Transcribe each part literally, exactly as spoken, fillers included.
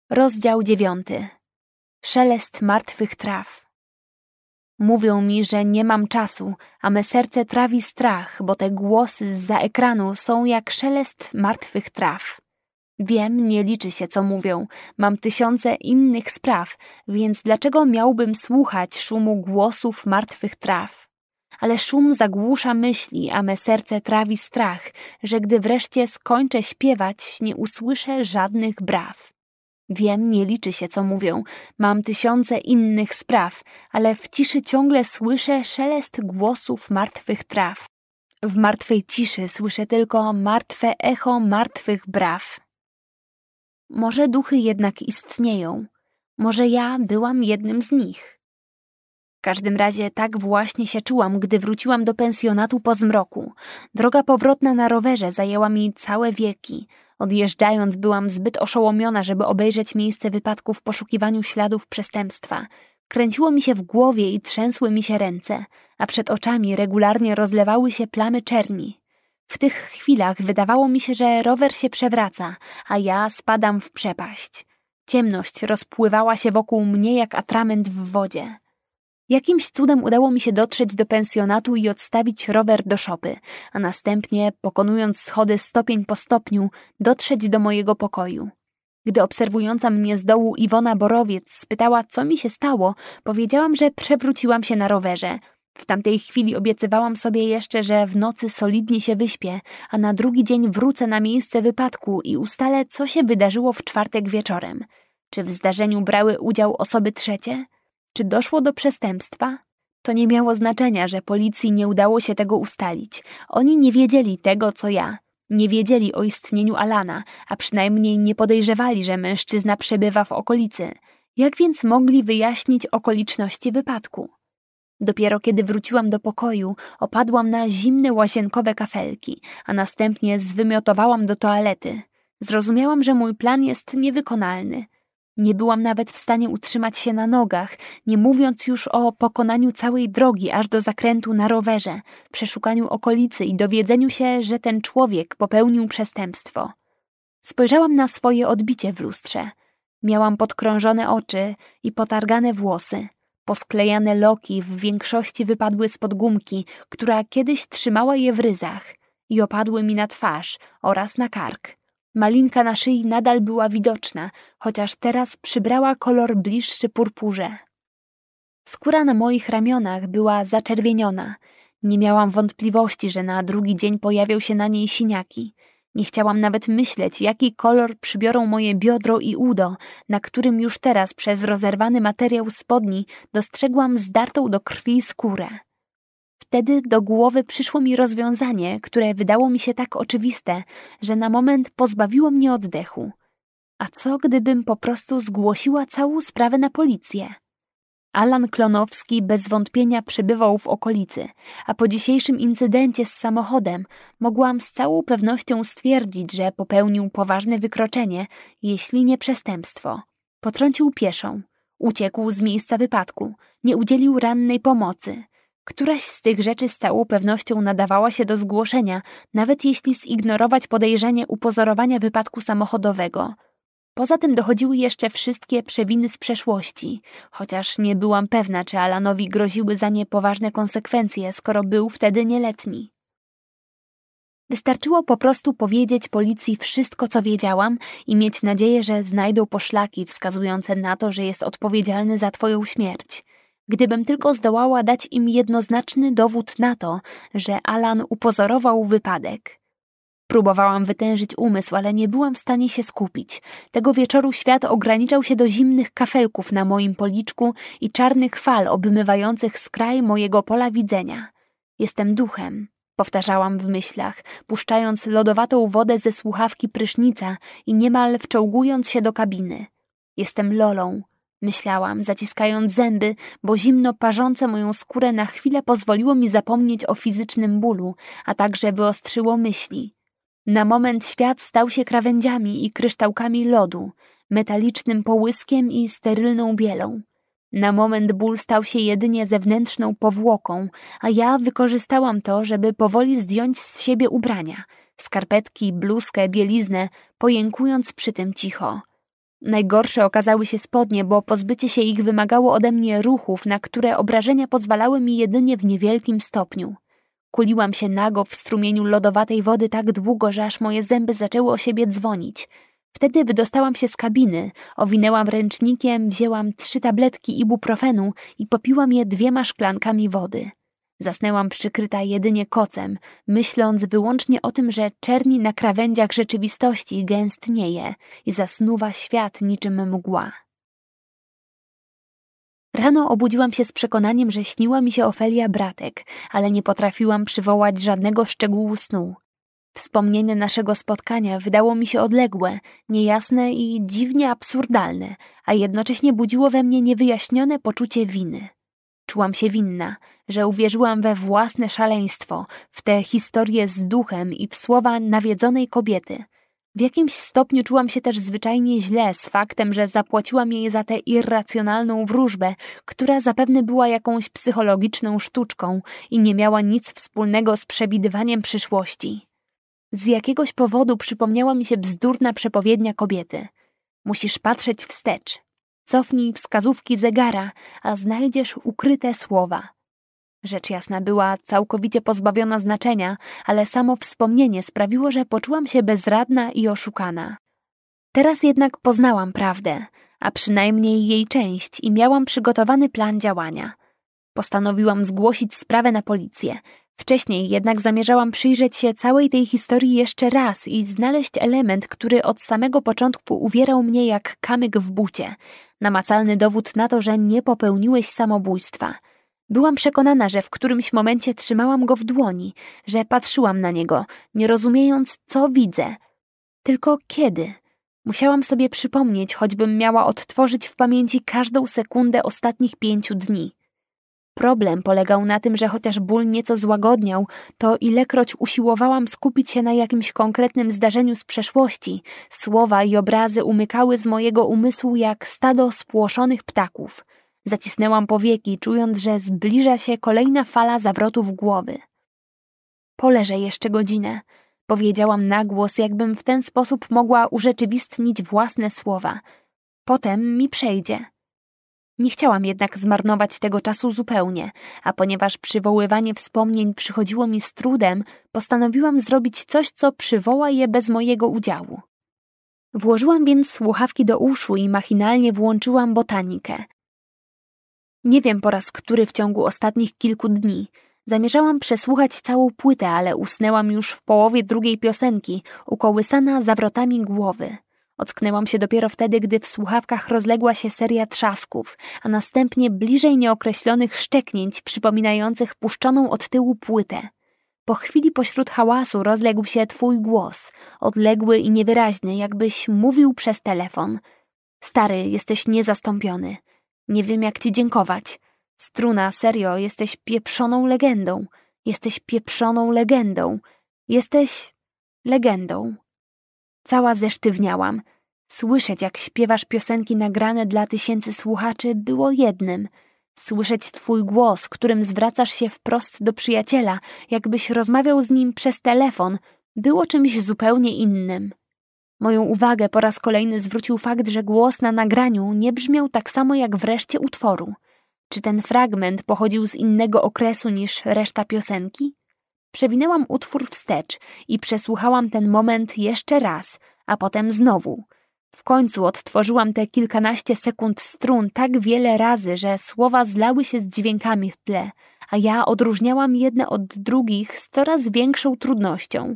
Rozdział dziewiąty. Szelest martwych traw. Mówią mi, że nie mam czasu, a me serce trawi strach, bo te głosy zza ekranu są jak szelest martwych traw. Wiem, nie liczy się, co mówią. Mam tysiące innych spraw, więc dlaczego miałbym słuchać szumu głosów martwych traw? Ale szum zagłusza myśli, a me serce trawi strach, że gdy wreszcie skończę śpiewać, nie usłyszę żadnych braw. Wiem, nie liczy się, co mówią. Mam tysiące innych spraw, ale w ciszy ciągle słyszę szelest głosów martwych traw. W martwej ciszy słyszę tylko martwe echo martwych braw. Może duchy jednak istnieją. Może ja byłam jednym z nich. W każdym razie tak właśnie się czułam, gdy wróciłam do pensjonatu po zmroku. Droga powrotna na rowerze zajęła mi całe wieki. Odjeżdżając byłam zbyt oszołomiona, żeby obejrzeć miejsce wypadku w poszukiwaniu śladów przestępstwa. Kręciło mi się w głowie i trzęsły mi się ręce, a przed oczami regularnie rozlewały się plamy czerni. W tych chwilach wydawało mi się, że rower się przewraca, a ja spadam w przepaść. Ciemność rozpływała się wokół mnie jak atrament w wodzie. Jakimś cudem udało mi się dotrzeć do pensjonatu i odstawić rower do szopy, a następnie, pokonując schody stopień po stopniu, dotrzeć do mojego pokoju. Gdy obserwująca mnie z dołu Iwona Borowiec spytała, co mi się stało, powiedziałam, że przewróciłam się na rowerze. W tamtej chwili obiecywałam sobie jeszcze, że w nocy solidnie się wyśpię, a na drugi dzień wrócę na miejsce wypadku i ustalę, co się wydarzyło w czwartek wieczorem. Czy w zdarzeniu brały udział osoby trzecie? Czy doszło do przestępstwa? To nie miało znaczenia, że policji nie udało się tego ustalić. Oni nie wiedzieli tego, co ja. Nie wiedzieli o istnieniu Alana, a przynajmniej nie podejrzewali, że mężczyzna przebywa w okolicy. Jak więc mogli wyjaśnić okoliczności wypadku? Dopiero kiedy wróciłam do pokoju, opadłam na zimne łazienkowe kafelki, a następnie zwymiotowałam do toalety. Zrozumiałam, że mój plan jest niewykonalny. Nie byłam nawet w stanie utrzymać się na nogach, nie mówiąc już o pokonaniu całej drogi aż do zakrętu na rowerze, przeszukaniu okolicy i dowiedzeniu się, że ten człowiek popełnił przestępstwo. Spojrzałam na swoje odbicie w lustrze. Miałam podkrążone oczy i potargane włosy. Posklejane loki w większości wypadły spod gumki, która kiedyś trzymała je w ryzach, i opadły mi na twarz oraz na kark. Malinka na szyi nadal była widoczna, chociaż teraz przybrała kolor bliższy purpurze. Skóra na moich ramionach była zaczerwieniona. Nie miałam wątpliwości, że na drugi dzień pojawią się na niej siniaki. Nie chciałam nawet myśleć, jaki kolor przybiorą moje biodro i udo, na którym już teraz przez rozerwany materiał spodni dostrzegłam zdartą do krwi skórę. Wtedy do głowy przyszło mi rozwiązanie, które wydało mi się tak oczywiste, że na moment pozbawiło mnie oddechu. A co gdybym po prostu zgłosiła całą sprawę na policję? Alan Klonowski bez wątpienia przebywał w okolicy, a po dzisiejszym incydencie z samochodem mogłam z całą pewnością stwierdzić, że popełnił poważne wykroczenie, jeśli nie przestępstwo. Potrącił pieszą, uciekł z miejsca wypadku, nie udzielił rannej pomocy. Któraś z tych rzeczy z całą pewnością nadawała się do zgłoszenia, nawet jeśli zignorować podejrzenie upozorowania wypadku samochodowego. Poza tym dochodziły jeszcze wszystkie przewiny z przeszłości, chociaż nie byłam pewna, czy Alanowi groziły za nie poważne konsekwencje, skoro był wtedy nieletni. Wystarczyło po prostu powiedzieć policji wszystko, co wiedziałam i mieć nadzieję, że znajdą poszlaki wskazujące na to, że jest odpowiedzialny za twoją śmierć. Gdybym tylko zdołała dać im jednoznaczny dowód na to, że Alan upozorował wypadek. Próbowałam wytężyć umysł, ale nie byłam w stanie się skupić. Tego wieczoru świat ograniczał się do zimnych kafelków na moim policzku i czarnych fal obmywających skraj mojego pola widzenia. Jestem duchem, powtarzałam w myślach, puszczając lodowatą wodę ze słuchawki prysznica i niemal wczołgując się do kabiny. Jestem Lolą. Myślałam, zaciskając zęby, bo zimno parzące moją skórę na chwilę pozwoliło mi zapomnieć o fizycznym bólu, a także wyostrzyło myśli. Na moment świat stał się krawędziami i kryształkami lodu, metalicznym połyskiem i sterylną bielą. Na moment ból stał się jedynie zewnętrzną powłoką, a ja wykorzystałam to, żeby powoli zdjąć z siebie ubrania, skarpetki, bluzkę, bieliznę, pojękując przy tym cicho. Najgorsze okazały się spodnie, bo pozbycie się ich wymagało ode mnie ruchów, na które obrażenia pozwalały mi jedynie w niewielkim stopniu. Kuliłam się nago w strumieniu lodowatej wody tak długo, że aż moje zęby zaczęły o siebie dzwonić. Wtedy wydostałam się z kabiny, owinęłam ręcznikiem, wzięłam trzy tabletki ibuprofenu i popiłam je dwiema szklankami wody. Zasnęłam przykryta jedynie kocem, myśląc wyłącznie o tym, że czerni na krawędziach rzeczywistości gęstnieje i zasnuwa świat niczym mgła. Rano obudziłam się z przekonaniem, że śniła mi się Ofelia Bratek, ale nie potrafiłam przywołać żadnego szczegółu snu. Wspomnienie naszego spotkania wydało mi się odległe, niejasne i dziwnie absurdalne, a jednocześnie budziło we mnie niewyjaśnione poczucie winy. Czułam się winna, że uwierzyłam we własne szaleństwo, w tę historię z duchem i w słowa nawiedzonej kobiety. W jakimś stopniu czułam się też zwyczajnie źle z faktem, że zapłaciłam jej za tę irracjonalną wróżbę, która zapewne była jakąś psychologiczną sztuczką i nie miała nic wspólnego z przewidywaniem przyszłości. Z jakiegoś powodu przypomniała mi się bzdurna przepowiednia kobiety. Musisz patrzeć wstecz. Cofnij wskazówki zegara, a znajdziesz ukryte słowa. Rzecz jasna była całkowicie pozbawiona znaczenia, ale samo wspomnienie sprawiło, że poczułam się bezradna i oszukana. Teraz jednak poznałam prawdę, a przynajmniej jej część i miałam przygotowany plan działania. Postanowiłam zgłosić sprawę na policję. Wcześniej jednak zamierzałam przyjrzeć się całej tej historii jeszcze raz i znaleźć element, który od samego początku uwierał mnie jak kamyk w bucie. Namacalny dowód na to, że nie popełniłeś samobójstwa. Byłam przekonana, że w którymś momencie trzymałam go w dłoni, że patrzyłam na niego, nie rozumiejąc, co widzę. Tylko kiedy? Musiałam sobie przypomnieć, choćbym miała odtworzyć w pamięci każdą sekundę ostatnich pięciu dni. Problem polegał na tym, że chociaż ból nieco złagodniał, to ilekroć usiłowałam skupić się na jakimś konkretnym zdarzeniu z przeszłości, słowa i obrazy umykały z mojego umysłu jak stado spłoszonych ptaków. Zacisnęłam powieki, czując, że zbliża się kolejna fala zawrotów głowy. Poleżę jeszcze godzinę, powiedziałam na głos, jakbym w ten sposób mogła urzeczywistnić własne słowa. Potem mi przejdzie. Nie chciałam jednak zmarnować tego czasu zupełnie, a ponieważ przywoływanie wspomnień przychodziło mi z trudem, postanowiłam zrobić coś, co przywoła je bez mojego udziału. Włożyłam więc słuchawki do uszu i machinalnie włączyłam botanikę. Nie wiem po raz który w ciągu ostatnich kilku dni. Zamierzałam przesłuchać całą płytę, ale usnęłam już w połowie drugiej piosenki, ukołysana zawrotami głowy. Ocknęłam się dopiero wtedy, gdy w słuchawkach rozległa się seria trzasków, a następnie bliżej nieokreślonych szczeknięć przypominających puszczoną od tyłu płytę. Po chwili pośród hałasu rozległ się twój głos, odległy i niewyraźny, jakbyś mówił przez telefon. Stary, jesteś niezastąpiony. Nie wiem, jak ci dziękować. Struna, serio, jesteś pieprzoną legendą. Jesteś pieprzoną legendą. Jesteś legendą. Cała zesztywniałam. Słyszeć, jak śpiewasz piosenki nagrane dla tysięcy słuchaczy, było jednym. Słyszeć twój głos, którym zwracasz się wprost do przyjaciela, jakbyś rozmawiał z nim przez telefon, było czymś zupełnie innym. Moją uwagę po raz kolejny zwrócił fakt, że głos na nagraniu nie brzmiał tak samo jak w reszcie utworu. Czy ten fragment pochodził z innego okresu niż reszta piosenki? Przewinęłam utwór wstecz i przesłuchałam ten moment jeszcze raz, a potem znowu. W końcu odtworzyłam te kilkanaście sekund strun tak wiele razy, że słowa zlały się z dźwiękami w tle, a ja odróżniałam jedne od drugich z coraz większą trudnością.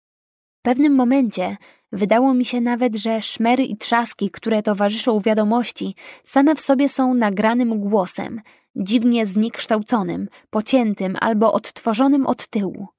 W pewnym momencie wydało mi się nawet, że szmery i trzaski, które towarzyszą wiadomości, same w sobie są nagranym głosem, dziwnie zniekształconym, pociętym albo odtworzonym od tyłu.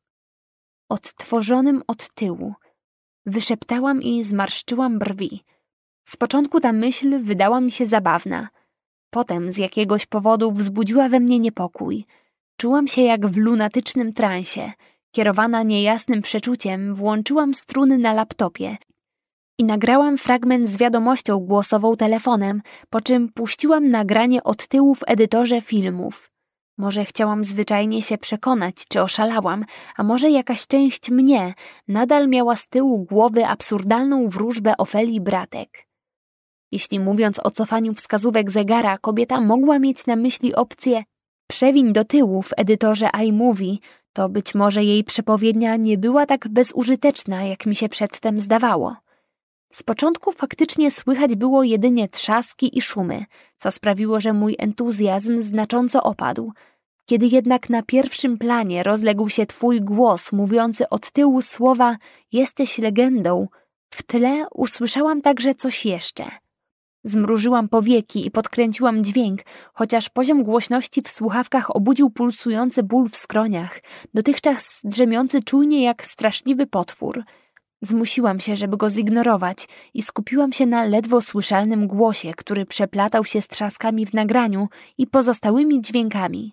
Odtworzonym od tyłu. Wyszeptałam i zmarszczyłam brwi. Z początku ta myśl wydała mi się zabawna. Potem z jakiegoś powodu wzbudziła we mnie niepokój. Czułam się jak w lunatycznym transie. Kierowana niejasnym przeczuciem, włączyłam struny na laptopie i nagrałam fragment z wiadomością głosową telefonem, po czym puściłam nagranie od tyłu w edytorze filmów. Może chciałam zwyczajnie się przekonać, czy oszalałam, a może jakaś część mnie nadal miała z tyłu głowy absurdalną wróżbę Ofelii Bratek. Jeśli mówiąc o cofaniu wskazówek zegara, kobieta mogła mieć na myśli opcję przewiń do tyłu w edytorze iMovie, to być może jej przepowiednia nie była tak bezużyteczna, jak mi się przedtem zdawało. Z początku faktycznie słychać było jedynie trzaski i szumy, co sprawiło, że mój entuzjazm znacząco opadł. Kiedy jednak na pierwszym planie rozległ się twój głos mówiący od tyłu słowa jesteś legendą, w tle usłyszałam także coś jeszcze. Zmrużyłam powieki i podkręciłam dźwięk, chociaż poziom głośności w słuchawkach obudził pulsujący ból w skroniach, dotychczas drzemiący czujnie jak straszliwy potwór. Zmusiłam się, żeby go zignorować i skupiłam się na ledwo słyszalnym głosie, który przeplatał się z trzaskami w nagraniu i pozostałymi dźwiękami.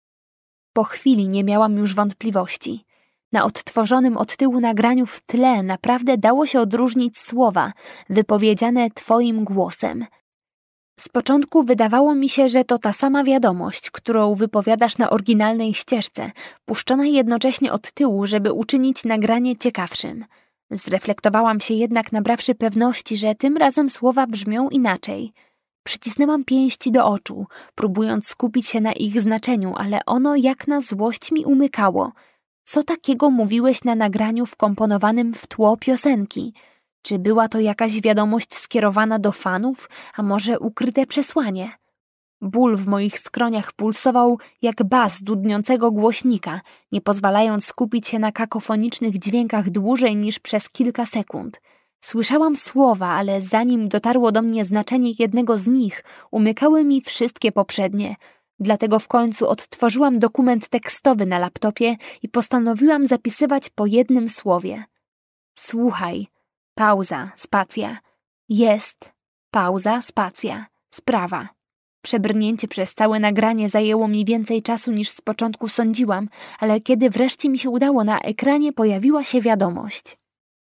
Po chwili nie miałam już wątpliwości. Na odtworzonym od tyłu nagraniu w tle naprawdę dało się odróżnić słowa, wypowiedziane twoim głosem. Z początku wydawało mi się, że to ta sama wiadomość, którą wypowiadasz na oryginalnej ścieżce, puszczona jednocześnie od tyłu, żeby uczynić nagranie ciekawszym. Zreflektowałam się jednak, nabrawszy pewności, że tym razem słowa brzmią inaczej. Przycisnęłam pięści do oczu, próbując skupić się na ich znaczeniu, ale ono jak na złość mi umykało. Co takiego mówiłeś na nagraniu wkomponowanym w tło piosenki? Czy była to jakaś wiadomość skierowana do fanów, a może ukryte przesłanie? Ból w moich skroniach pulsował jak bas dudniącego głośnika, nie pozwalając skupić się na kakofonicznych dźwiękach dłużej niż przez kilka sekund. Słyszałam słowa, ale zanim dotarło do mnie znaczenie jednego z nich, umykały mi wszystkie poprzednie. Dlatego w końcu odtworzyłam dokument tekstowy na laptopie i postanowiłam zapisywać po jednym słowie. Słuchaj, pauza, spacja. Jest, pauza, spacja, sprawa. Przebrnięcie przez całe nagranie zajęło mi więcej czasu niż z początku sądziłam, ale kiedy wreszcie mi się udało, na ekranie pojawiła się wiadomość.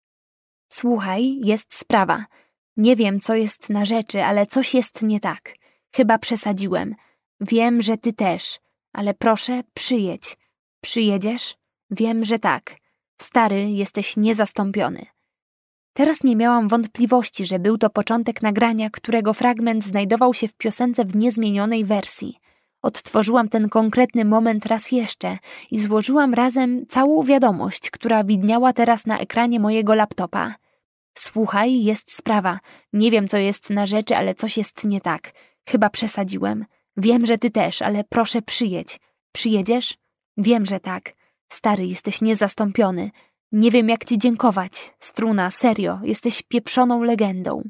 Słuchaj, jest sprawa. Nie wiem, co jest na rzeczy, ale coś jest nie tak. Chyba przesadziłem. Wiem, że ty też, ale proszę, przyjedź. Przyjedziesz? Wiem, że tak. Stary, jesteś niezastąpiony. Teraz nie miałam wątpliwości, że był to początek nagrania, którego fragment znajdował się w piosence w niezmienionej wersji. Odtworzyłam ten konkretny moment raz jeszcze i złożyłam razem całą wiadomość, która widniała teraz na ekranie mojego laptopa. Słuchaj, jest sprawa. Nie wiem, co jest na rzeczy, ale coś jest nie tak. Chyba przesadziłem. Wiem, że ty też, ale proszę przyjedź. Przyjedziesz? Wiem, że tak. Stary, jesteś niezastąpiony. Nie wiem, jak ci dziękować. Struna, serio, jesteś pieprzoną legendą.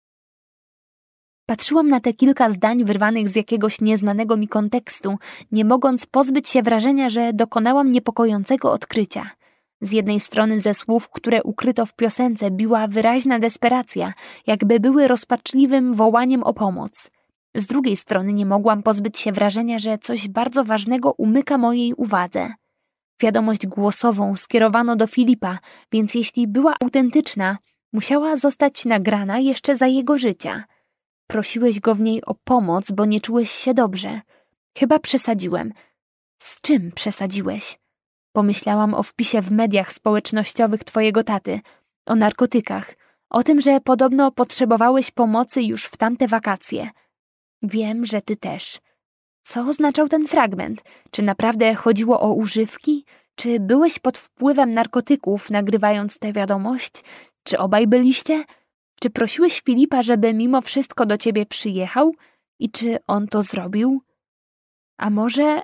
Patrzyłam na te kilka zdań wyrwanych z jakiegoś nieznanego mi kontekstu, nie mogąc pozbyć się wrażenia, że dokonałam niepokojącego odkrycia. Z jednej strony ze słów, które ukryto w piosence, biła wyraźna desperacja, jakby były rozpaczliwym wołaniem o pomoc. Z drugiej strony nie mogłam pozbyć się wrażenia, że coś bardzo ważnego umyka mojej uwadze. Wiadomość głosową skierowano do Filipa, więc jeśli była autentyczna, musiała zostać nagrana jeszcze za jego życia. Prosiłeś go w niej o pomoc, bo nie czułeś się dobrze. Chyba przesadziłem. Z czym przesadziłeś? Pomyślałam o wpisie w mediach społecznościowych twojego taty, o narkotykach, o tym, że podobno potrzebowałeś pomocy już w tamte wakacje. Wiem, że ty też. Co oznaczał ten fragment? Czy naprawdę chodziło o używki? Czy byłeś pod wpływem narkotyków, nagrywając tę wiadomość? Czy obaj byliście? Czy prosiłeś Filipa, żeby mimo wszystko do ciebie przyjechał? I czy on to zrobił? A może...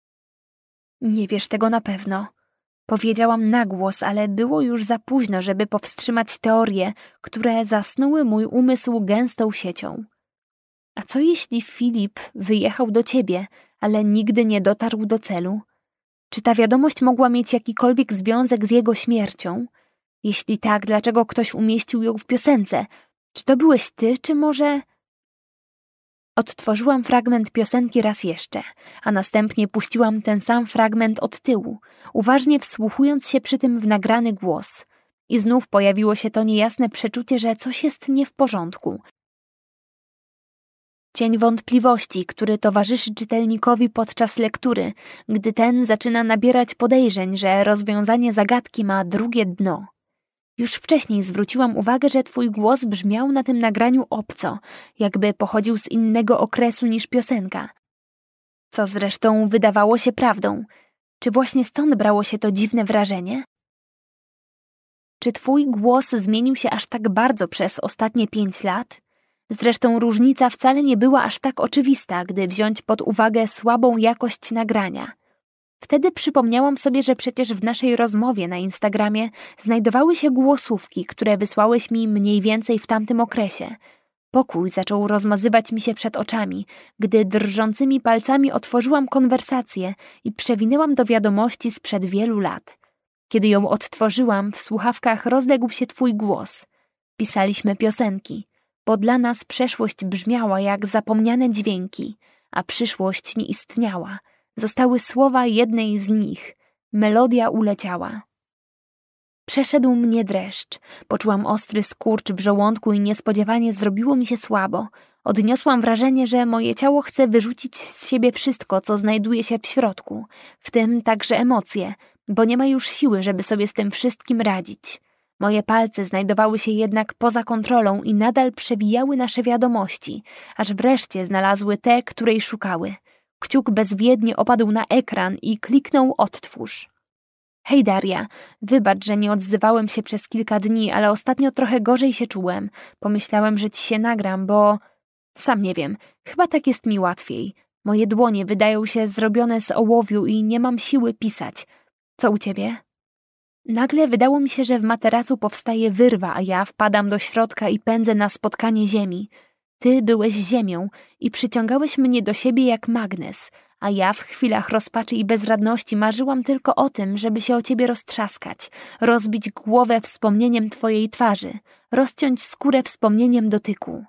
Nie wiesz tego na pewno. Powiedziałam na głos, ale było już za późno, żeby powstrzymać teorie, które zasnuły mój umysł gęstą siecią. A co jeśli Filip wyjechał do ciebie, ale nigdy nie dotarł do celu? Czy ta wiadomość mogła mieć jakikolwiek związek z jego śmiercią? Jeśli tak, dlaczego ktoś umieścił ją w piosence? Czy to byłeś ty, czy może... Odtworzyłam fragment piosenki raz jeszcze, a następnie puściłam ten sam fragment od tyłu, uważnie wsłuchując się przy tym w nagrany głos. I znów pojawiło się to niejasne przeczucie, że coś jest nie w porządku. Cień wątpliwości, który towarzyszy czytelnikowi podczas lektury, gdy ten zaczyna nabierać podejrzeń, że rozwiązanie zagadki ma drugie dno. Już wcześniej zwróciłam uwagę, że twój głos brzmiał na tym nagraniu obco, jakby pochodził z innego okresu niż piosenka. Co zresztą wydawało się prawdą. Czy właśnie stąd brało się to dziwne wrażenie? Czy twój głos zmienił się aż tak bardzo przez ostatnie pięć lat? Zresztą różnica wcale nie była aż tak oczywista, gdy wziąć pod uwagę słabą jakość nagrania. Wtedy przypomniałam sobie, że przecież w naszej rozmowie na Instagramie znajdowały się głosówki, które wysłałeś mi mniej więcej w tamtym okresie. Pokój zaczął rozmazywać mi się przed oczami, gdy drżącymi palcami otworzyłam konwersację i przewinęłam do wiadomości sprzed wielu lat. Kiedy ją odtworzyłam, w słuchawkach rozległ się twój głos. Pisaliśmy piosenki, bo dla nas przeszłość brzmiała jak zapomniane dźwięki, a przyszłość nie istniała. Zostały słowa jednej z nich. Melodia uleciała. Przeszedł mnie dreszcz. Poczułam ostry skurcz w żołądku i niespodziewanie zrobiło mi się słabo. Odniosłam wrażenie, że moje ciało chce wyrzucić z siebie wszystko, co znajduje się w środku, w tym także emocje, bo nie ma już siły, żeby sobie z tym wszystkim radzić. Moje palce znajdowały się jednak poza kontrolą i nadal przewijały nasze wiadomości, aż wreszcie znalazły te, której szukały. Kciuk bezwiednie opadł na ekran i kliknął odtwórz. Hej Daria, wybacz, że nie odzywałem się przez kilka dni, ale ostatnio trochę gorzej się czułem. Pomyślałem, że ci się nagram, bo... Sam nie wiem, chyba tak jest mi łatwiej. Moje dłonie wydają się zrobione z ołowiu i nie mam siły pisać. Co u ciebie? Nagle wydało mi się, że w materacu powstaje wyrwa, a ja wpadam do środka i pędzę na spotkanie ziemi. Ty byłeś ziemią i przyciągałeś mnie do siebie jak magnes, a ja w chwilach rozpaczy i bezradności marzyłam tylko o tym, żeby się o ciebie roztrzaskać, rozbić głowę wspomnieniem twojej twarzy, rozciąć skórę wspomnieniem dotyku.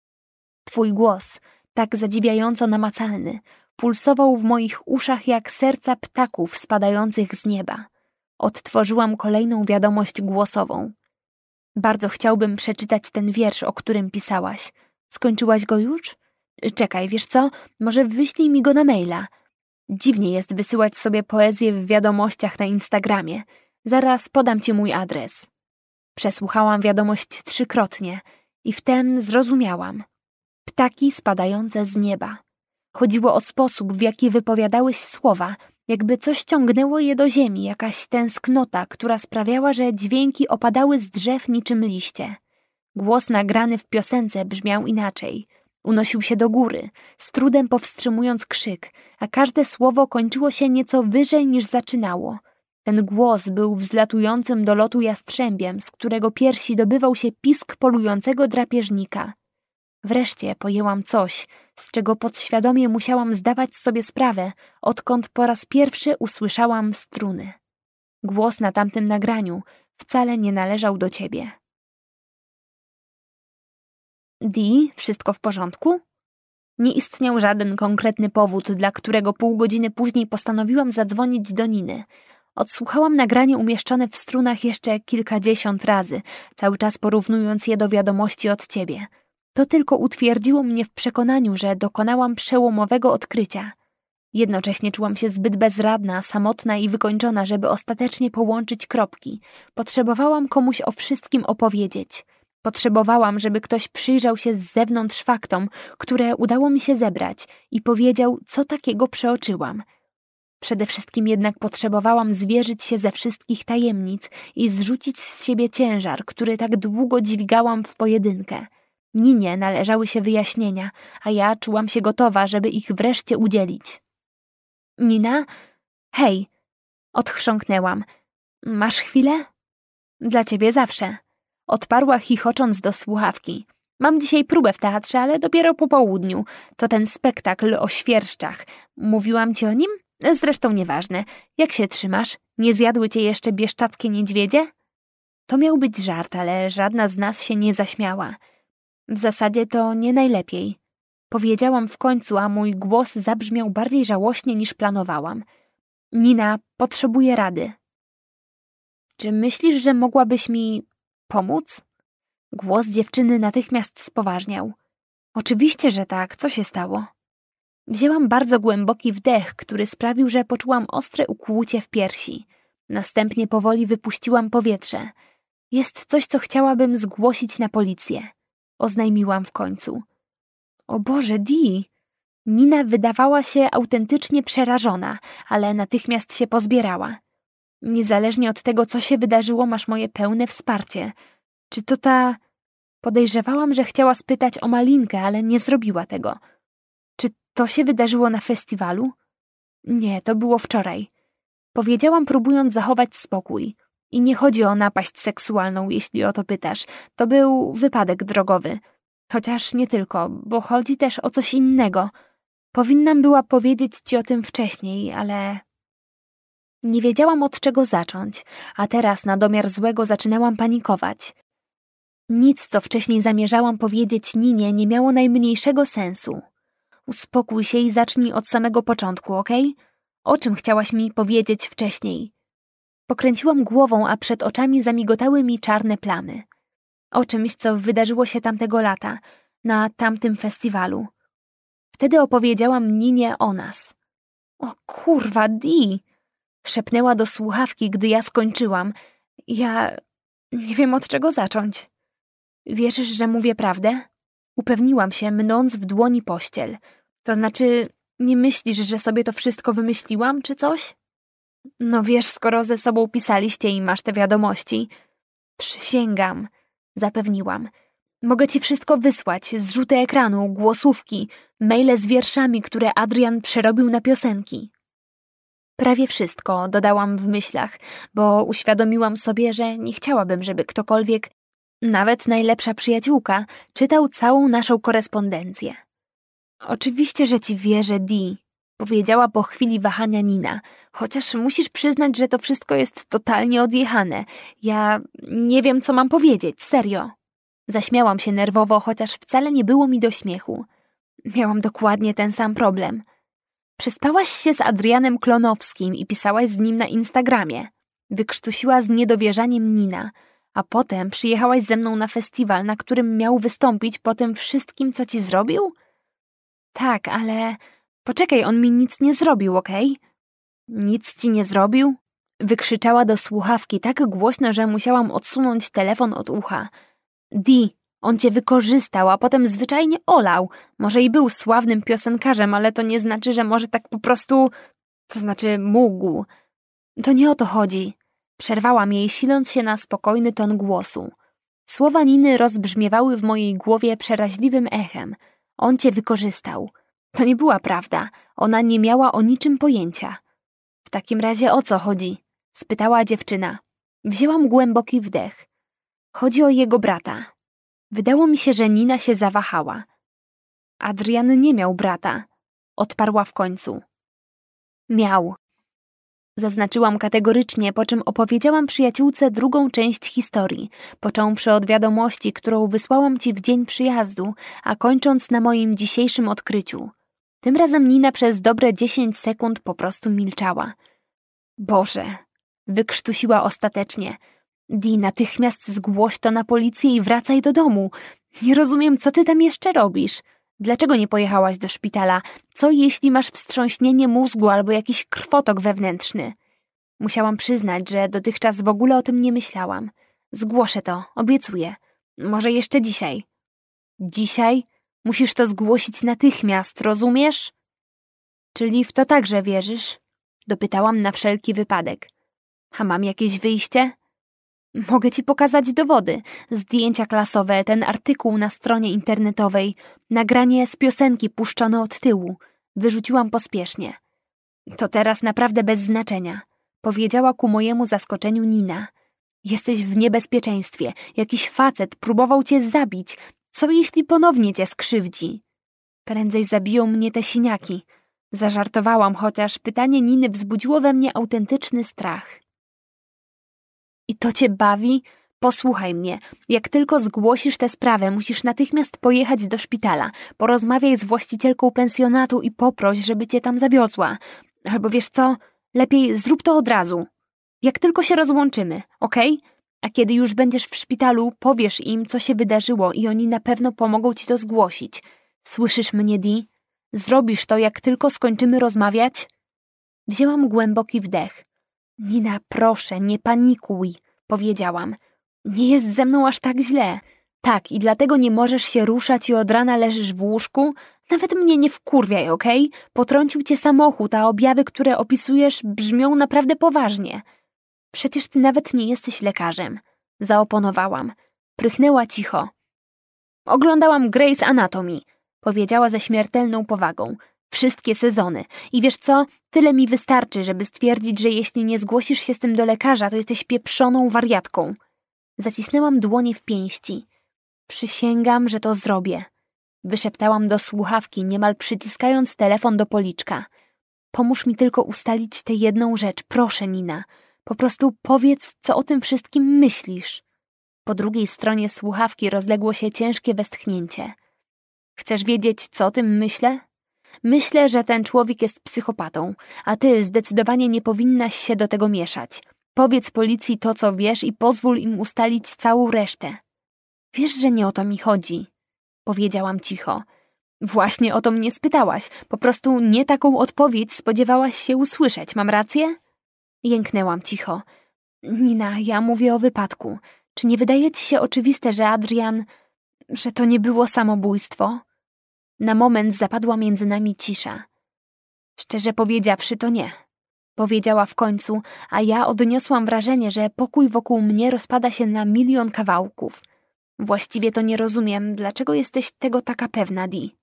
Twój głos, tak zadziwiająco namacalny, pulsował w moich uszach jak serca ptaków spadających z nieba. Odtworzyłam kolejną wiadomość głosową. Bardzo chciałbym przeczytać ten wiersz, o którym pisałaś. Skończyłaś go już? Czekaj, wiesz co? Może wyślij mi go na maila. Dziwnie jest wysyłać sobie poezję w wiadomościach na Instagramie. Zaraz podam ci mój adres. Przesłuchałam wiadomość trzykrotnie i wtem zrozumiałam. Ptaki spadające z nieba. Chodziło o sposób, w jaki wypowiadałeś słowa, jakby coś ciągnęło je do ziemi, jakaś tęsknota, która sprawiała, że dźwięki opadały z drzew niczym liście. Głos nagrany w piosence brzmiał inaczej. Unosił się do góry, z trudem powstrzymując krzyk, a każde słowo kończyło się nieco wyżej niż zaczynało. Ten głos był wzlatującym do lotu jastrzębiem, z którego piersi dobywał się pisk polującego drapieżnika. Wreszcie pojęłam coś, z czego podświadomie musiałam zdawać sobie sprawę, odkąd po raz pierwszy usłyszałam struny. Głos na tamtym nagraniu wcale nie należał do ciebie. Di, wszystko w porządku? Nie istniał żaden konkretny powód, dla którego pół godziny później postanowiłam zadzwonić do Niny. Odsłuchałam nagranie umieszczone w strunach jeszcze kilkadziesiąt razy, cały czas porównując je do wiadomości od ciebie. To tylko utwierdziło mnie w przekonaniu, że dokonałam przełomowego odkrycia. Jednocześnie czułam się zbyt bezradna, samotna i wykończona, żeby ostatecznie połączyć kropki. Potrzebowałam komuś o wszystkim opowiedzieć. Potrzebowałam, żeby ktoś przyjrzał się z zewnątrz faktom, które udało mi się zebrać i powiedział, co takiego przeoczyłam. Przede wszystkim jednak potrzebowałam zwierzyć się ze wszystkich tajemnic i zrzucić z siebie ciężar, który tak długo dźwigałam w pojedynkę. Ninie należały się wyjaśnienia, a ja czułam się gotowa, żeby ich wreszcie udzielić. Nina? Hej! Odchrząknęłam. Masz chwilę? Dla ciebie zawsze. Odparła chichocząc do słuchawki. Mam dzisiaj próbę w teatrze, ale dopiero po południu. To ten spektakl o świerszczach. Mówiłam ci o nim? Zresztą nieważne. Jak się trzymasz? Nie zjadły cię jeszcze bieszczackie niedźwiedzie? To miał być żart, ale żadna z nas się nie zaśmiała. W zasadzie to nie najlepiej. Powiedziałam w końcu, a mój głos zabrzmiał bardziej żałośnie niż planowałam. Nina, potrzebuję rady. Czy myślisz, że mogłabyś mi pomóc? Głos dziewczyny natychmiast spoważniał. Oczywiście, że tak. Co się stało? Wzięłam bardzo głęboki wdech, który sprawił, że poczułam ostre ukłucie w piersi. Następnie powoli wypuściłam powietrze. Jest coś, co chciałabym zgłosić na policję. Oznajmiłam w końcu. O Boże, Dee! Nina wydawała się autentycznie przerażona, ale natychmiast się pozbierała. Niezależnie od tego, co się wydarzyło, masz moje pełne wsparcie. Czy to ta... Podejrzewałam, że chciała spytać o Malinkę, ale nie zrobiła tego. Czy to się wydarzyło na festiwalu? Nie, to było wczoraj. Powiedziałam, próbując zachować spokój. I nie chodzi o napaść seksualną, jeśli o to pytasz. To był wypadek drogowy. Chociaż nie tylko, bo chodzi też o coś innego. Powinnam była powiedzieć ci o tym wcześniej, ale... Nie wiedziałam, od czego zacząć, a teraz na domiar złego zaczynałam panikować. Nic, co wcześniej zamierzałam powiedzieć Ninie, nie miało najmniejszego sensu. Uspokój się i zacznij od samego początku, okej? O czym chciałaś mi powiedzieć wcześniej? Pokręciłam głową, a przed oczami zamigotały mi czarne plamy. O czymś, co wydarzyło się tamtego lata, na tamtym festiwalu. Wtedy opowiedziałam Ninie o nas. O kurwa, Dee! Szepnęła do słuchawki, gdy ja skończyłam. Ja nie wiem, od czego zacząć. Wierzysz, że mówię prawdę? Upewniłam się, mnąc w dłoni pościel. To znaczy, nie myślisz, że sobie to wszystko wymyśliłam, czy coś? No wiesz, skoro ze sobą pisaliście i masz te wiadomości. Przysięgam, zapewniłam. Mogę ci wszystko wysłać, zrzuty ekranu, głosówki, maile z wierszami, które Adrian przerobił na piosenki. Prawie wszystko, dodałam w myślach, bo uświadomiłam sobie, że nie chciałabym, żeby ktokolwiek, nawet najlepsza przyjaciółka, czytał całą naszą korespondencję. Oczywiście, że ci wierzę, Dee, powiedziała po chwili wahania Nina, chociaż musisz przyznać, że to wszystko jest totalnie odjechane. Ja nie wiem, co mam powiedzieć, serio. Zaśmiałam się nerwowo, chociaż wcale nie było mi do śmiechu. Miałam dokładnie ten sam problem. Przespałaś się z Adrianem Klonowskim i pisałaś z nim na Instagramie. Wykrztusiła z niedowierzaniem Nina, a potem przyjechałaś ze mną na festiwal, na którym miał wystąpić po tym wszystkim, co ci zrobił? Tak, ale... Poczekaj, on mi nic nie zrobił, okej? Nic ci nie zrobił? Wykrzyczała do słuchawki tak głośno, że musiałam odsunąć telefon od ucha. Dee, on cię wykorzystał, a potem zwyczajnie olał. Może i był sławnym piosenkarzem, ale to nie znaczy, że może tak po prostu... To znaczy mógł. To nie o to chodzi. Przerwałam jej, siląc się na spokojny ton głosu. Słowa Niny rozbrzmiewały w mojej głowie przeraźliwym echem. On cię wykorzystał. To nie była prawda. Ona nie miała o niczym pojęcia. W takim razie o co chodzi? Spytała dziewczyna. Wzięłam głęboki wdech. Chodzi o jego brata. Wydało mi się, że Nina się zawahała. Adrian nie miał brata. Odparła w końcu. Miał. Zaznaczyłam kategorycznie, po czym opowiedziałam przyjaciółce drugą część historii, począwszy od wiadomości, którą wysłałam ci w dzień przyjazdu, a kończąc na moim dzisiejszym odkryciu. Tym razem Nina przez dobre dziesięć sekund po prostu milczała. Boże, wykrztusiła ostatecznie. Dee, natychmiast zgłoś to na policję i wracaj do domu. Nie rozumiem, co ty tam jeszcze robisz. Dlaczego nie pojechałaś do szpitala? Co jeśli masz wstrząśnienie mózgu albo jakiś krwotok wewnętrzny? Musiałam przyznać, że dotychczas w ogóle o tym nie myślałam. Zgłoszę to, obiecuję. Może jeszcze dzisiaj. Dzisiaj? Musisz to zgłosić natychmiast, rozumiesz? Czyli w to także wierzysz? Dopytałam na wszelki wypadek. A mam jakieś wyjście? Mogę ci pokazać dowody, zdjęcia klasowe, ten artykuł na stronie internetowej, nagranie z piosenki puszczone od tyłu. Wyrzuciłam pospiesznie. To teraz naprawdę bez znaczenia, powiedziała ku mojemu zaskoczeniu Nina. Jesteś w niebezpieczeństwie, jakiś facet próbował cię zabić. Co jeśli ponownie cię skrzywdzi? Prędzej zabiją mnie te siniaki. Zażartowałam, chociaż pytanie Niny wzbudziło we mnie autentyczny strach. I to cię bawi? Posłuchaj mnie. Jak tylko zgłosisz tę sprawę, musisz natychmiast pojechać do szpitala. Porozmawiaj z właścicielką pensjonatu i poproś, żeby cię tam zawiozła. Albo wiesz co? Lepiej zrób to od razu. Jak tylko się rozłączymy, okej? A kiedy już będziesz w szpitalu, powiesz im, co się wydarzyło i oni na pewno pomogą ci to zgłosić. Słyszysz mnie, Dee? Zrobisz to, jak tylko skończymy rozmawiać? Wzięłam głęboki wdech. Nina, proszę, nie panikuj, powiedziałam. Nie jest ze mną aż tak źle. Tak, i dlatego nie możesz się ruszać i od rana leżysz w łóżku? Nawet mnie nie wkurwiaj, okej? Okay? Potrącił cię samochód, a objawy, które opisujesz, brzmią naprawdę poważnie. Przecież ty nawet nie jesteś lekarzem. Zaoponowałam. Prychnęła cicho. Oglądałam Grey's Anatomy, powiedziała ze śmiertelną powagą. Wszystkie sezony. I wiesz co? Tyle mi wystarczy, żeby stwierdzić, że jeśli nie zgłosisz się z tym do lekarza, to jesteś pieprzoną wariatką. Zacisnęłam dłonie w pięści. Przysięgam, że to zrobię. Wyszeptałam do słuchawki, niemal przyciskając telefon do policzka. Pomóż mi tylko ustalić tę jedną rzecz, proszę, Nina. Po prostu powiedz, co o tym wszystkim myślisz. Po drugiej stronie słuchawki rozległo się ciężkie westchnięcie. Chcesz wiedzieć, co o tym myślę? Myślę, że ten człowiek jest psychopatą, a ty zdecydowanie nie powinnaś się do tego mieszać. Powiedz policji to, co wiesz i pozwól im ustalić całą resztę. Wiesz, że nie o to mi chodzi, powiedziałam cicho. Właśnie o to mnie spytałaś. Po prostu nie taką odpowiedź spodziewałaś się usłyszeć. Mam rację? Jęknęłam cicho. Nina, ja mówię o wypadku. Czy nie wydaje ci się oczywiste, że Adrian... że to nie było samobójstwo? Na moment zapadła między nami cisza. Szczerze powiedziawszy, to nie. Powiedziała w końcu, a ja odniosłam wrażenie, że pokój wokół mnie rozpada się na milion kawałków. Właściwie to nie rozumiem, dlaczego jesteś tego taka pewna, Di.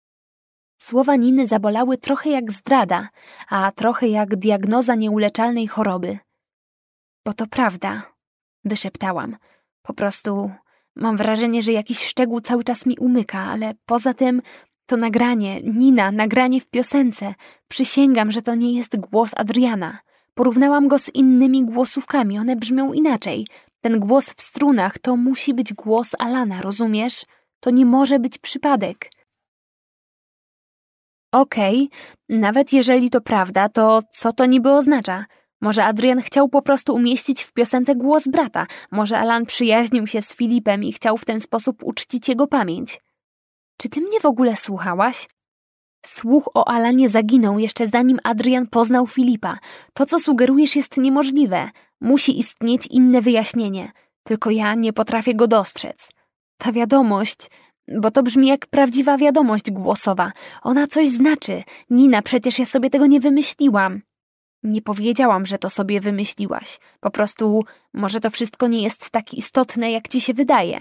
Słowa Niny zabolały trochę jak zdrada, a trochę jak diagnoza nieuleczalnej choroby. Bo to prawda, wyszeptałam. Po prostu mam wrażenie, że jakiś szczegół cały czas mi umyka, ale poza tym to nagranie, Nina, nagranie w piosence. Przysięgam, że to nie jest głos Adriana. Porównałam go z innymi głosówkami, one brzmią inaczej. Ten głos w strunach to musi być głos Alana, rozumiesz? To nie może być przypadek. Okej, okay, nawet jeżeli to prawda, to co to niby oznacza? Może Adrian chciał po prostu umieścić w piosence głos brata. Może Alan przyjaźnił się z Filipem i chciał w ten sposób uczcić jego pamięć. Czy ty mnie w ogóle słuchałaś? Słuch o Alanie zaginął jeszcze zanim Adrian poznał Filipa. To, co sugerujesz, jest niemożliwe. Musi istnieć inne wyjaśnienie. Tylko ja nie potrafię go dostrzec. Ta wiadomość... Bo to brzmi jak prawdziwa wiadomość głosowa. Ona coś znaczy. Nina, przecież ja sobie tego nie wymyśliłam. Nie powiedziałam, że to sobie wymyśliłaś. Po prostu może to wszystko nie jest tak istotne, jak ci się wydaje.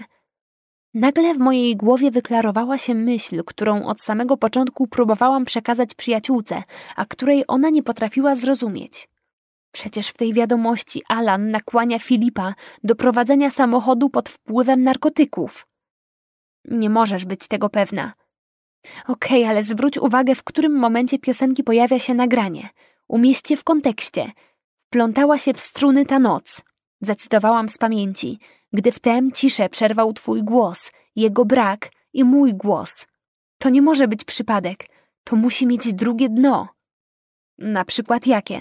Nagle w mojej głowie wyklarowała się myśl, którą od samego początku próbowałam przekazać przyjaciółce, a której ona nie potrafiła zrozumieć. Przecież w tej wiadomości Alan nakłania Filipa do prowadzenia samochodu pod wpływem narkotyków. Nie możesz być tego pewna. Okej, okay, ale zwróć uwagę, w którym momencie piosenki pojawia się nagranie. Umieść je w kontekście. Wplątała się w struny ta noc. Zacytowałam z pamięci. Gdy wtem ciszę przerwał twój głos, jego brak i mój głos. To nie może być przypadek. To musi mieć drugie dno. Na przykład jakie?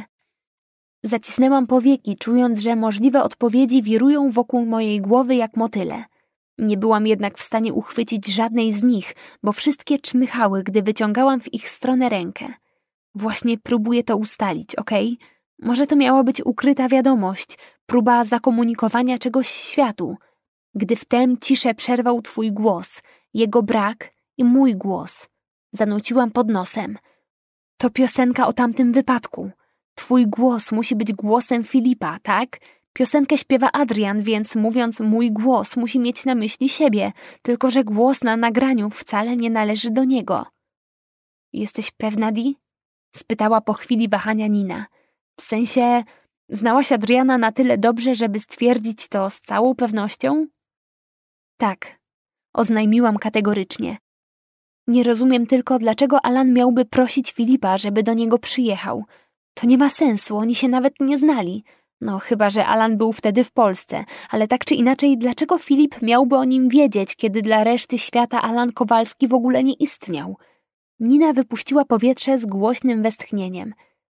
Zacisnęłam powieki, czując, że możliwe odpowiedzi wirują wokół mojej głowy jak motyle. Nie byłam jednak w stanie uchwycić żadnej z nich, bo wszystkie czmychały, gdy wyciągałam w ich stronę rękę. Właśnie próbuję to ustalić, okej? Okay? Może to miała być ukryta wiadomość, próba zakomunikowania czegoś światu. Gdy wtem ciszę przerwał twój głos, jego brak i mój głos. Zanuciłam pod nosem. To piosenka o tamtym wypadku. Twój głos musi być głosem Filipa, tak? Piosenkę śpiewa Adrian, więc mówiąc mój głos musi mieć na myśli siebie, tylko że głos na nagraniu wcale nie należy do niego. Jesteś pewna, Di? Spytała po chwili wahania Nina. W sensie, znałaś Adriana na tyle dobrze, żeby stwierdzić to z całą pewnością? Tak, oznajmiłam kategorycznie. Nie rozumiem tylko, dlaczego Alan miałby prosić Filipa, żeby do niego przyjechał. To nie ma sensu, oni się nawet nie znali. No chyba, że Alan był wtedy w Polsce, ale tak czy inaczej, dlaczego Filip miałby o nim wiedzieć, kiedy dla reszty świata Alan Kowalski w ogóle nie istniał? Nina wypuściła powietrze z głośnym westchnieniem.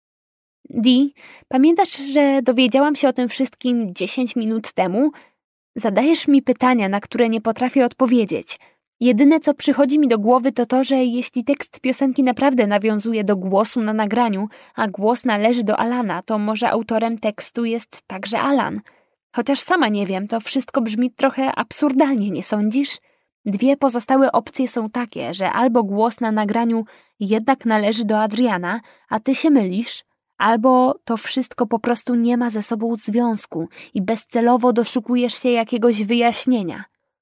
Di, pamiętasz, że dowiedziałam się o tym wszystkim dziesięć minut temu? Zadajesz mi pytania, na które nie potrafię odpowiedzieć. Jedyne, co przychodzi mi do głowy, to to, że jeśli tekst piosenki naprawdę nawiązuje do głosu na nagraniu, a głos należy do Alana, to może autorem tekstu jest także Alan. Chociaż sama nie wiem, to wszystko brzmi trochę absurdalnie, nie sądzisz? Dwie pozostałe opcje są takie, że albo głos na nagraniu jednak należy do Adriana, a ty się mylisz, albo to wszystko po prostu nie ma ze sobą związku i bezcelowo doszukujesz się jakiegoś wyjaśnienia.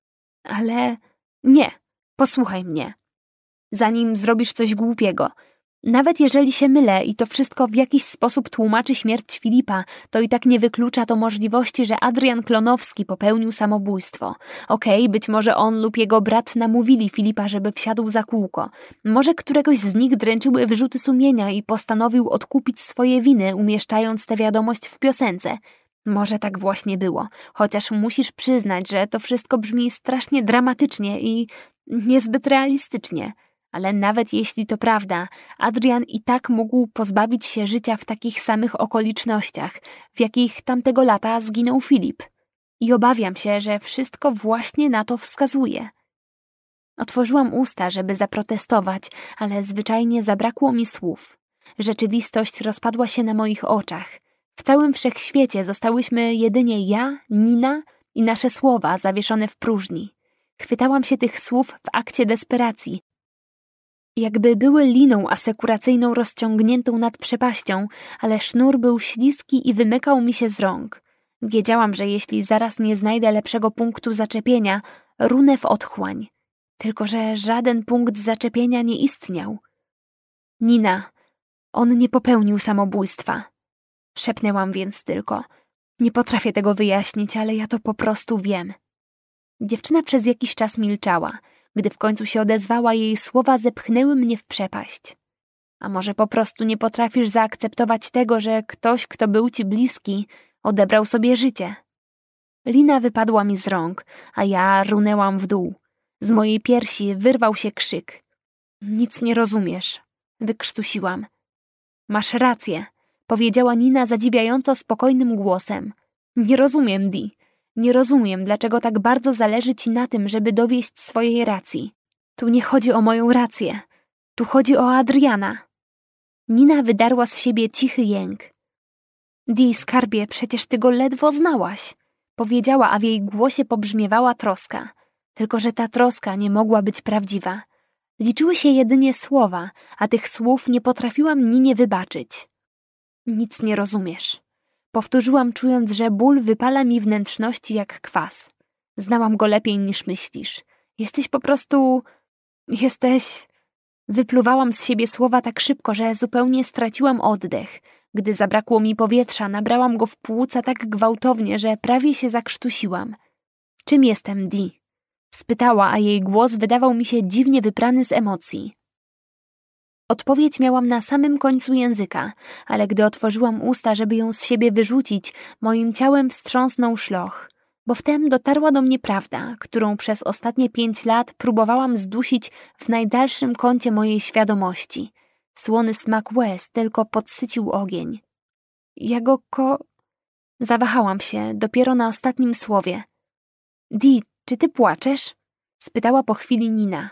Ale nie, posłuchaj mnie. Zanim zrobisz coś głupiego, nawet jeżeli się mylę i to wszystko w jakiś sposób tłumaczy śmierć Filipa, to i tak nie wyklucza to możliwości, że Adrian Klonowski popełnił samobójstwo. Okej, okay, być może on lub jego brat namówili Filipa, żeby wsiadł za kółko. Może któregoś z nich dręczyły wyrzuty sumienia i postanowił odkupić swoje winy, umieszczając tę wiadomość w piosence. Może tak właśnie było, chociaż musisz przyznać, że to wszystko brzmi strasznie dramatycznie i niezbyt realistycznie. Ale nawet jeśli to prawda, Adrian i tak mógł pozbawić się życia w takich samych okolicznościach, w jakich tamtego lata zginął Filip. I obawiam się, że wszystko właśnie na to wskazuje. Otworzyłam usta, żeby zaprotestować, ale zwyczajnie zabrakło mi słów. Rzeczywistość rozpadła się na moich oczach. W całym wszechświecie zostałyśmy jedynie ja, Nina i nasze słowa zawieszone w próżni. Chwytałam się tych słów w akcie desperacji, jakby były liną asekuracyjną rozciągniętą nad przepaścią, ale sznur był śliski i wymykał mi się z rąk. Wiedziałam, że jeśli zaraz nie znajdę lepszego punktu zaczepienia, runę w otchłań. Tylko że żaden punkt zaczepienia nie istniał. Nina, on nie popełnił samobójstwa. Szepnęłam więc tylko. Nie potrafię tego wyjaśnić, ale ja to po prostu wiem. Dziewczyna przez jakiś czas milczała. Gdy w końcu się odezwała, jej słowa zepchnęły mnie w przepaść. A może po prostu nie potrafisz zaakceptować tego, że ktoś, kto był ci bliski, odebrał sobie życie? Lina wypadła mi z rąk, a ja runęłam w dół. Z mojej piersi wyrwał się krzyk. Nic nie rozumiesz, wykrztusiłam. Masz rację, powiedziała Nina zadziwiająco spokojnym głosem. Nie rozumiem, Di. Nie rozumiem, dlaczego tak bardzo zależy ci na tym, żeby dowieść swojej racji. Tu nie chodzi o moją rację. Tu chodzi o Adriana. Nina wydarła z siebie cichy jęk. Di, skarbie, przecież ty go ledwo znałaś. Powiedziała, a w jej głosie pobrzmiewała troska. Tylko że ta troska nie mogła być prawdziwa. Liczyły się jedynie słowa, a tych słów nie potrafiłam Ninie wybaczyć. Nic nie rozumiesz. Powtórzyłam, czując, że ból wypala mi wnętrzności jak kwas. Znałam go lepiej niż myślisz. Jesteś po prostu... Jesteś... Wypluwałam z siebie słowa tak szybko, że zupełnie straciłam oddech. Gdy zabrakło mi powietrza, nabrałam go w płuca tak gwałtownie, że prawie się zakrztusiłam. Czym jestem, Di? Spytała, a jej głos wydawał mi się dziwnie wyprany z emocji. Odpowiedź miałam na samym końcu języka, ale gdy otworzyłam usta, żeby ją z siebie wyrzucić, moim ciałem wstrząsnął szloch, bo wtem dotarła do mnie prawda, którą przez ostatnie pięć lat próbowałam zdusić w najdalszym kącie mojej świadomości. Słony smak łez tylko podsycił ogień. Ja go ko... Zawahałam się, dopiero na ostatnim słowie. Di, czy ty płaczesz? Spytała po chwili Nina.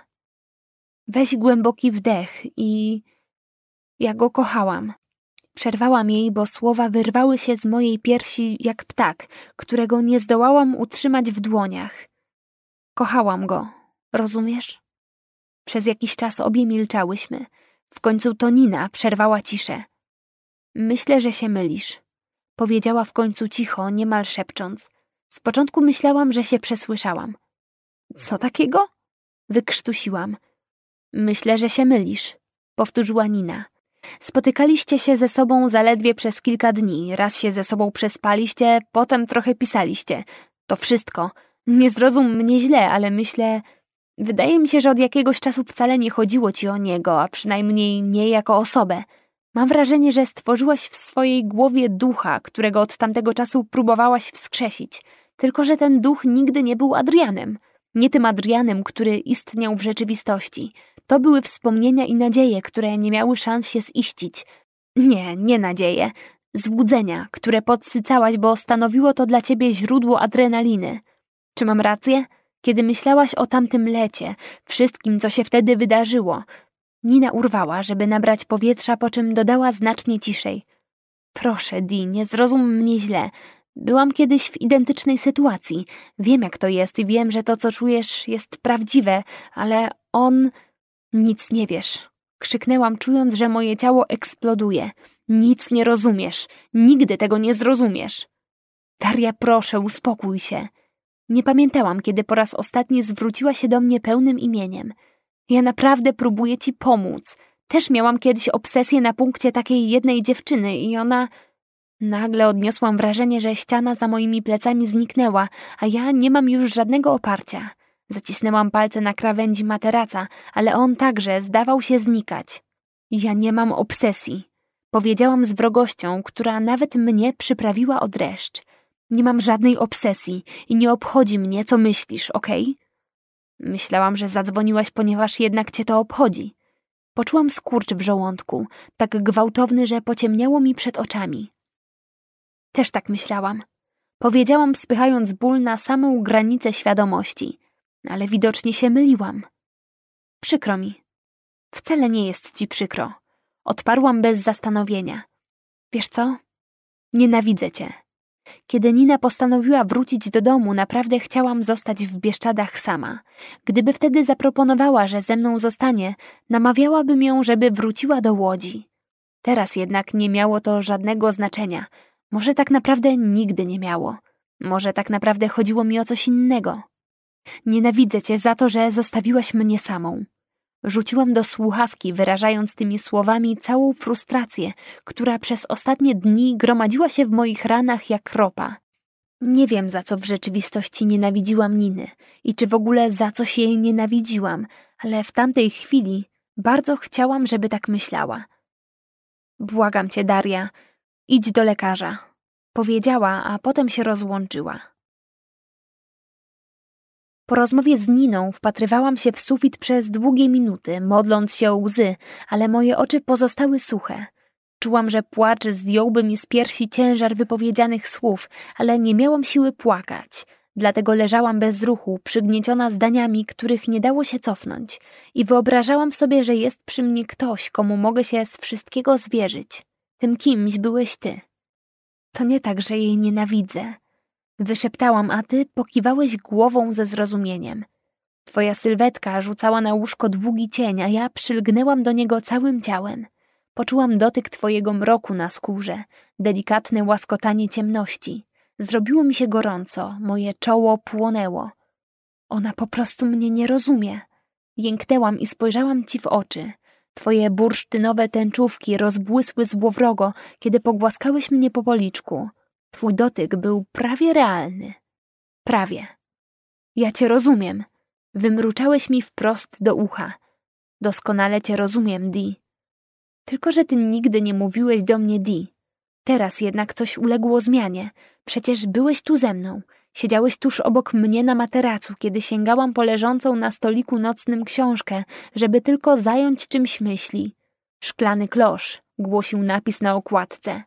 Weź głęboki wdech i... Ja go kochałam. Przerwałam jej, bo słowa wyrwały się z mojej piersi jak ptak, którego nie zdołałam utrzymać w dłoniach. Kochałam go, rozumiesz? Przez jakiś czas obie milczałyśmy. W końcu to Nina przerwała ciszę. Myślę, że się mylisz. Powiedziała w końcu cicho, niemal szepcząc. Z początku myślałam, że się przesłyszałam. Co takiego? Wykrztusiłam. Myślę, że się mylisz, powtórzyła Nina. Spotykaliście się ze sobą zaledwie przez kilka dni, raz się ze sobą przespaliście, potem trochę pisaliście. To wszystko. Nie zrozum mnie źle, ale myślę... Wydaje mi się, że od jakiegoś czasu wcale nie chodziło ci o niego, a przynajmniej nie jako osobę. Mam wrażenie, że stworzyłaś w swojej głowie ducha, którego od tamtego czasu próbowałaś wskrzesić. Tylko że ten duch nigdy nie był Adrianem. Nie tym Adrianem, który istniał w rzeczywistości. To były wspomnienia i nadzieje, które nie miały szans się ziścić. Nie, nie nadzieje. Złudzenia, które podsycałaś, bo stanowiło to dla ciebie źródło adrenaliny. Czy mam rację? Kiedy myślałaś o tamtym lecie, wszystkim, co się wtedy wydarzyło. Nina urwała, żeby nabrać powietrza, po czym dodała znacznie ciszej. Proszę, Di, nie zrozum mnie źle. Byłam kiedyś w identycznej sytuacji. Wiem, jak to jest i wiem, że to, co czujesz, jest prawdziwe, ale on... Nic nie wiesz. Krzyknęłam, czując, że moje ciało eksploduje. Nic nie rozumiesz. Nigdy tego nie zrozumiesz. Daria, proszę, uspokój się. Nie pamiętałam, kiedy po raz ostatni zwróciła się do mnie pełnym imieniem. Ja naprawdę próbuję ci pomóc. Też miałam kiedyś obsesję na punkcie takiej jednej dziewczyny i ona... Nagle odniosłam wrażenie, że ściana za moimi plecami zniknęła, a ja nie mam już żadnego oparcia. Zacisnęłam palce na krawędzi materaca, ale on także zdawał się znikać. Ja nie mam obsesji. Powiedziałam z wrogością, która nawet mnie przyprawiła o dreszcz. Nie mam żadnej obsesji i nie obchodzi mnie, co myślisz, okej? Okay? Myślałam, że zadzwoniłaś, ponieważ jednak cię to obchodzi. Poczułam skurcz w żołądku, tak gwałtowny, że pociemniało mi przed oczami. Też tak myślałam. Powiedziałam, spychając ból na samą granicę świadomości, ale widocznie się myliłam. Przykro mi. Wcale nie jest ci przykro. Odparłam bez zastanowienia. Wiesz co? Nienawidzę cię. Kiedy Nina postanowiła wrócić do domu, naprawdę chciałam zostać w Bieszczadach sama. Gdyby wtedy zaproponowała, że ze mną zostanie, namawiałabym ją, żeby wróciła do Łodzi. Teraz jednak nie miało to żadnego znaczenia. Może tak naprawdę nigdy nie miało. Może tak naprawdę chodziło mi o coś innego. Nienawidzę cię za to, że zostawiłaś mnie samą. Rzuciłam do słuchawki, wyrażając tymi słowami całą frustrację, która przez ostatnie dni gromadziła się w moich ranach jak ropa. Nie wiem, za co w rzeczywistości nienawidziłam Niny i czy w ogóle za coś jej nienawidziłam, ale w tamtej chwili bardzo chciałam, żeby tak myślała. Błagam cię, Daria, idź do lekarza, powiedziała, a potem się rozłączyła. Po rozmowie z Niną wpatrywałam się w sufit przez długie minuty, modląc się o łzy, ale moje oczy pozostały suche. Czułam, że płacz zdjąłby mi z piersi ciężar wypowiedzianych słów, ale nie miałam siły płakać. Dlatego leżałam bez ruchu, przygnieciona zdaniami, których nie dało się cofnąć, i wyobrażałam sobie, że jest przy mnie ktoś, komu mogę się z wszystkiego zwierzyć. Tym kimś byłeś ty. To nie tak, że jej nienawidzę. Wyszeptałam, a ty pokiwałeś głową ze zrozumieniem. Twoja sylwetka rzucała na łóżko długi cień, a ja przylgnęłam do niego całym ciałem. Poczułam dotyk twojego mroku na skórze, delikatne łaskotanie ciemności. Zrobiło mi się gorąco, moje czoło płonęło. Ona po prostu mnie nie rozumie. Jęknęłam i spojrzałam ci w oczy. Twoje bursztynowe tęczówki rozbłysły złowrogo, kiedy pogłaskałeś mnie po policzku. Twój dotyk był prawie realny. Prawie. Ja cię rozumiem. Wymruczałeś mi wprost do ucha. Doskonale cię rozumiem, Dee. Tylko że ty nigdy nie mówiłeś do mnie Dee. Teraz jednak coś uległo zmianie. Przecież byłeś tu ze mną. Siedziałeś tuż obok mnie na materacu, kiedy sięgałam po leżącą na stoliku nocnym książkę, żeby tylko zająć czymś myśli. Szklany klosz, głosił napis na okładce.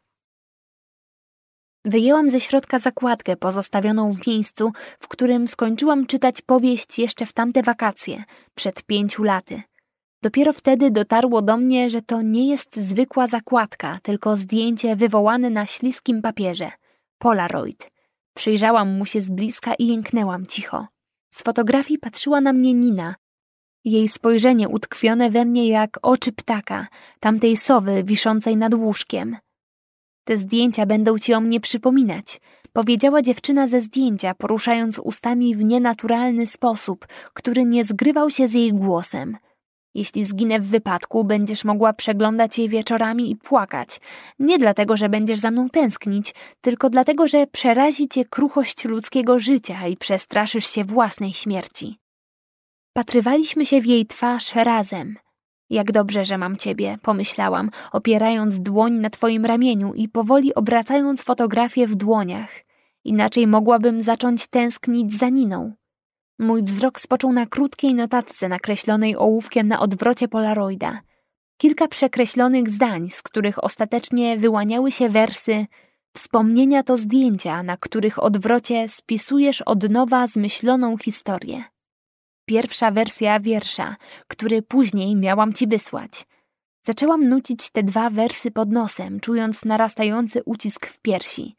Wyjęłam ze środka zakładkę pozostawioną w miejscu, w którym skończyłam czytać powieść jeszcze w tamte wakacje, przed pięciu laty. Dopiero wtedy dotarło do mnie, że to nie jest zwykła zakładka, tylko zdjęcie wywołane na śliskim papierze. Polaroid. Przyjrzałam mu się z bliska i jęknęłam cicho. Z fotografii patrzyła na mnie Nina. Jej spojrzenie utkwione we mnie jak oczy ptaka, tamtej sowy wiszącej nad łóżkiem. Te zdjęcia będą ci o mnie przypominać, powiedziała dziewczyna ze zdjęcia, poruszając ustami w nienaturalny sposób, który nie zgrywał się z jej głosem. Jeśli zginę w wypadku, będziesz mogła przeglądać je wieczorami i płakać. Nie dlatego, że będziesz za mną tęsknić, tylko dlatego, że przerazi cię kruchość ludzkiego życia i przestraszysz się własnej śmierci. Patrywaliśmy się w jej twarz razem. Jak dobrze, że mam ciebie, pomyślałam, opierając dłoń na twoim ramieniu i powoli obracając fotografię w dłoniach. Inaczej mogłabym zacząć tęsknić za Niną. Mój wzrok spoczął na krótkiej notatce nakreślonej ołówkiem na odwrocie polaroida. Kilka przekreślonych zdań, z których ostatecznie wyłaniały się wersy: wspomnienia to zdjęcia, na których odwrocie spisujesz od nowa zmyśloną historię. Pierwsza wersja wiersza, który później miałam ci wysłać. Zaczęłam nucić te dwa wersy pod nosem, czując narastający ucisk w piersi.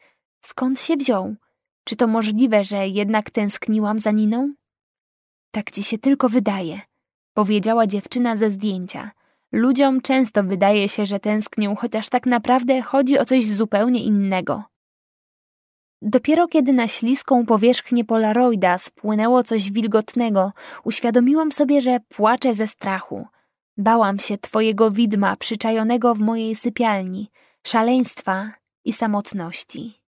Skąd się wziął? Czy to możliwe, że jednak tęskniłam za Niną? Tak ci się tylko wydaje, powiedziała dziewczyna ze zdjęcia. Ludziom często wydaje się, że tęsknią, chociaż tak naprawdę chodzi o coś zupełnie innego. Dopiero kiedy na śliską powierzchnię polaroida spłynęło coś wilgotnego, uświadomiłam sobie, że płaczę ze strachu. Bałam się twojego widma przyczajonego w mojej sypialni, szaleństwa i samotności.